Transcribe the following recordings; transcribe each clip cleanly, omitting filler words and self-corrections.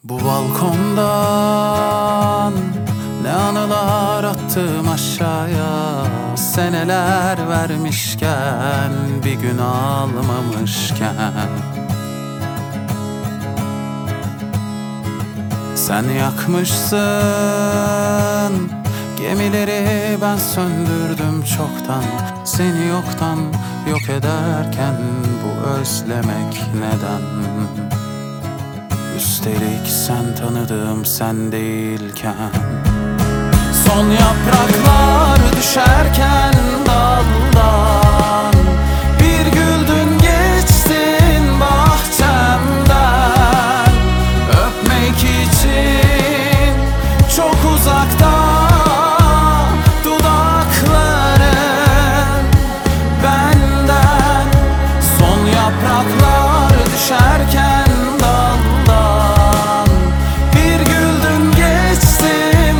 Bu balkondan ne anılar attım aşağıya. Seneler vermişken, bir gün almamışken. Sen yakmışsın gemileri, ben söndürdüm çoktan. Seni yoktan yok ederken bu özlemek neden? Üstelik sen tanıdığım sen değilken. Son yapraklar düşerken daldan, bir güldün geçtin bahçemden. Öpmek için çok uzakta dudakların benden. Son yapraklar düşerken daldan, bir güldün geçtin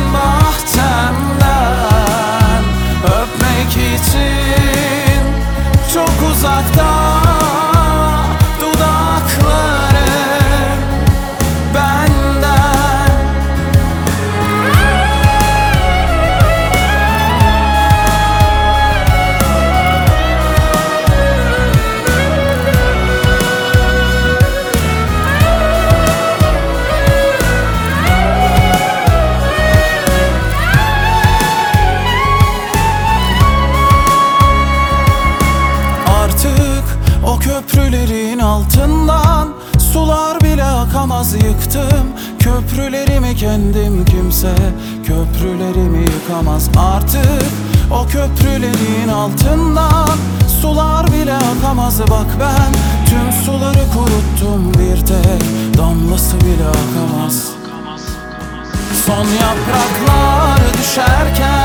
bahçemden. Öpmek için çok uzakta dudakların benden. O köprülerin altından sular bile akamaz, yıktım köprülerimi kendim. Kimse köprülerimi yıkamaz artık. O köprülerin altından sular bile akamaz. Bak ben tüm suları kuruttum, bir tek damlası bile akamaz. Son yapraklar düşerken